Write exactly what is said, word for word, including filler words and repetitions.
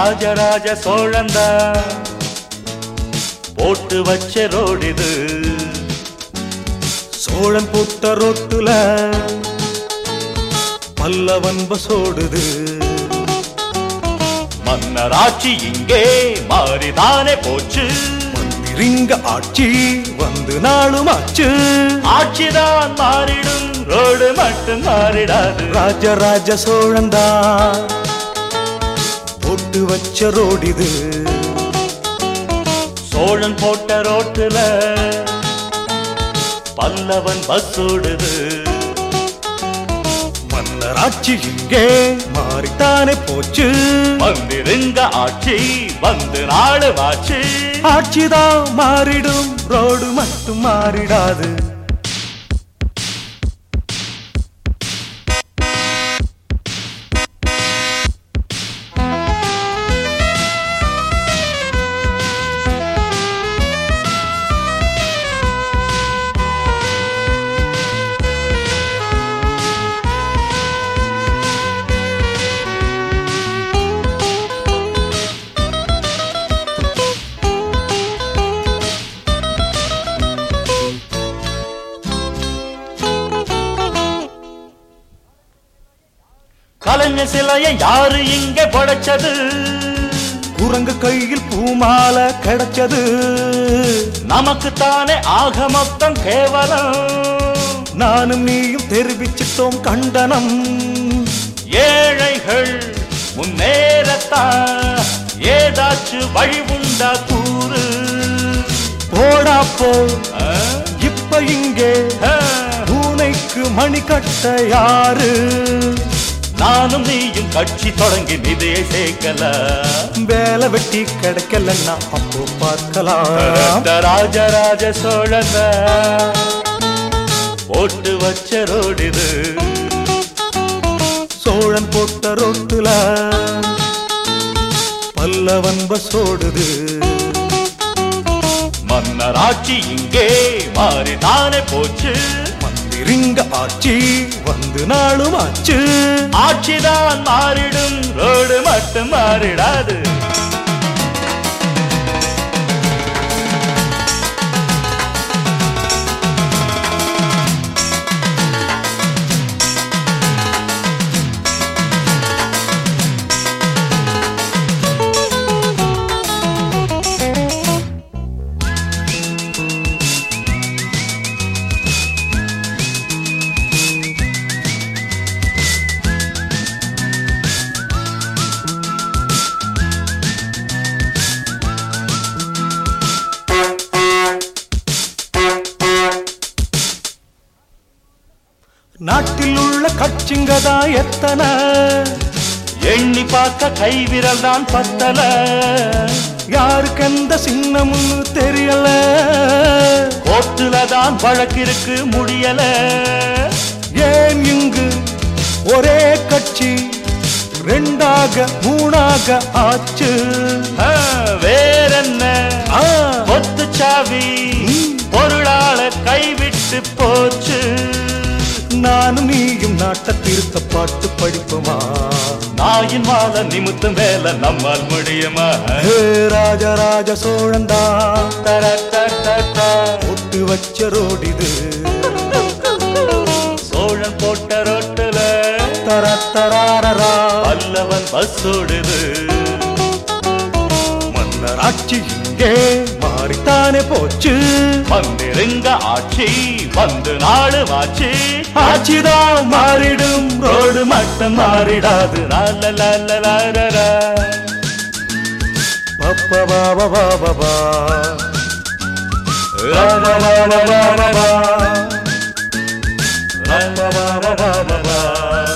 ராஜராஜ சோழந்தா போட்டு வச்ச ரோடிது. சோழன் போட்ட ரோட்டுல பல்லவன் பசோடுது. மன்னராட்சி இங்கே மாறிதானே போச்சு. மந்திரிங்க ஆட்சி வந்து நாளும் ஆச்சு. ஆட்சிதான் மாறிடும், ரோடு மட்டும் மாறிடாது. ராஜராஜ சோழந்தா போட்டு வச்ச ரோடிது. சோழன் போட்ட ரோட்டுல பல்லவன் பஸ் ஓடுது. மன்னராட்சி இங்கே மாறித்தானே போச்சு. மந்திருங்க ஆட்சி வந்து நாடு வாச்சு. ஆட்சிதான் மாறிடும், ரோடு மட்டும் மாறிடாது. கலைஞர் சிலையை யாரு இங்க படைச்சது? குரங்கு கையில் பூமாலை கிடைச்சது. நமக்கு தானே ஆக மொத்தம் கேவலம். நானும் நீயும் தெரிவிச்சிட்டோம் கண்டனம். ஏழைகள் முன்னேறத்தான் ஏதாச்சு வழி உண்டா கூறு. போடா போ ஆ? இப்ப இங்கே ஆ. பூனைக்கு மணி கட்ட யாரு? நானும் நீயும் கட்சி தொடங்கி நிதியை சேர்க்கல. வேலை வெட்டி கிடைக்கலன்னா அப்போ பார்க்கலாம். இந்த ராஜராஜ சோழந்த போட்டு வச்ச ரோடிது. சோழன் போட்ட ரோட்டுல பல்லவன் பசோடுது. மன்னராட்சி இங்கே மாறிதானே போச்சு. மந்திரிங்க ஆட்சி வந்து நாளும் ஆச்சு. ஆட்சிதான் மாறிடும், ரோடு மட்டும் மாறிடாது. நாட்டில் உள்ள கட்சிங்கதான் எத்தனை, எண்ணி பார்க்க கைவிரல் தான் பத்தல. யாருக்கு எந்த சின்னமுன்னு தெரியல. கோர்ட்டுல தான் வழக்கிருக்கு முடியல. ஏன் இங்கு ஒரே கட்சி ரெண்டாக மூணாக ஆச்சு? ஆ, வேறென்ன ஆ, கொத்து சாவி பொருளாள கைவிட்டு போச்சு. நானும் நீயும் நாட்டை திருத்த பாட்டு படிப்போமா? நாயின் மாலை நிமித்தம் வேலை நம்மால் முடியுமா? ஹே ராஜராஜ சோழந்தா தரத்தரத்தரத்தா. போட்டு வச்ச ரோடிது. சோழன் போட்ட ரோட்டுல தரத்தராரரா பல்லவன் பஸ் ஓடுது. மன்னராட்சி இங்கே மாறித்தானே போச்சு. மந்திருங்க ஆட்சி வந்து நாடு வாச்சு. ஆட்சிதான் மாறிடும், ரோடு மட்டும் மாறிடாது. லாலலாலலாலலா. பப்ப பாபா பாபா லாலலாலலாலலா. பாபா பாபா